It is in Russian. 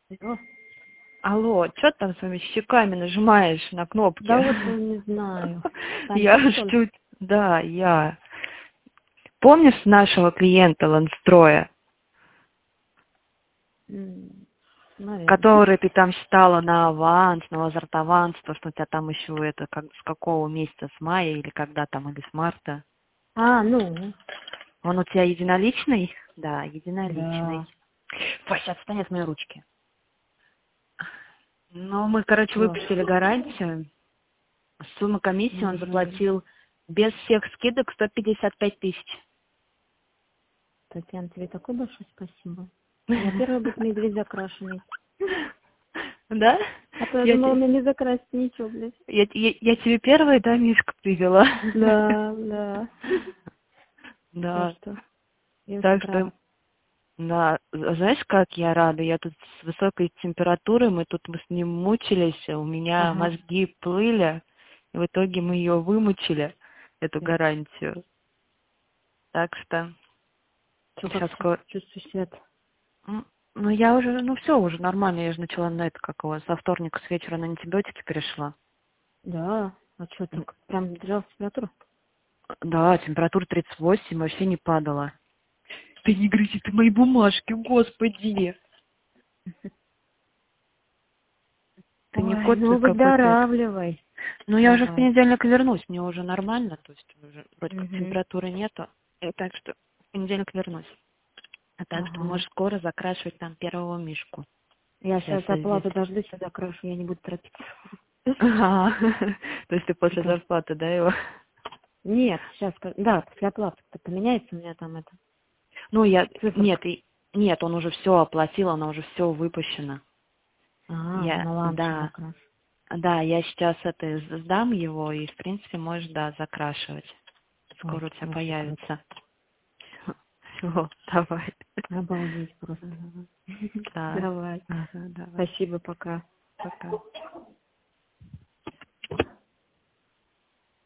О, Алло, что там своими щеками нажимаешь на кнопки? да вот не знаю. Я Танька, что ли? жду. Да, я. Помнишь нашего клиента Ланстроя, Наверное. который ты там считала на аванс, на возврат аванс, то, что у тебя там еще это, как, с какого месяца, с мая или когда там, или с марта? Ну, Он у тебя единоличный? Да, единоличный. да. Вася, отстань от моей ручки. Ну, мы, короче, Что? выпустили гарантию. Сумма комиссии он заплатил без всех скидок 155 тысяч. Татьяна, тебе такое большое спасибо. Я первая буду медведь закрашенный. Да? А то я думала, мне не закрасить ничего, блядь. Я тебе первая, да, Мишку привела? Да, да. Да. Я Так очень что, рада. да, знаешь, как я рада? Я тут с высокой температурой, мы с ним мучились, у меня Ага. мозги плыли, и в итоге мы ее вымучили, эту гарантию. Так что, Что, сейчас как чувствуешь себя? Ну, я уже, все уже нормально, я же начала на это, как его, со вторника с вечера на антибиотики перешла. Да. А что так? Прям держал температуру? Да, температура 38, вообще не падала. Ты не грызи, ты мои бумажки, господи. Ты не Ой, кот ну какой-то это. выздоравливай. Ну, я уже в Давай. понедельник вернусь, мне уже нормально, то есть уже вроде как Угу. температуры нету. И так что в понедельник вернусь. А так что Ага. можешь скоро закрашивать там первого мишку. Я Сейчас сейчас я здесь. оплату дождусь, сюда крашу, я не буду торопиться. Ага. То есть ты после Прекрасно. зарплаты, да, его? Нет, сейчас, да, после оплаты поменяется у меня там это. Ну, Циферка. нет, он уже все оплатил, она уже все выпущено. Ну ладно, сейчас Да, закрашу. да, я сейчас это сдам его, и, в принципе, можешь, да, закрашивать. Ой, Скоро у тебя вообще круто. появится. Все, давай. Обалдеть просто. Да, Давай. ага, давай. Спасибо, пока. Пока.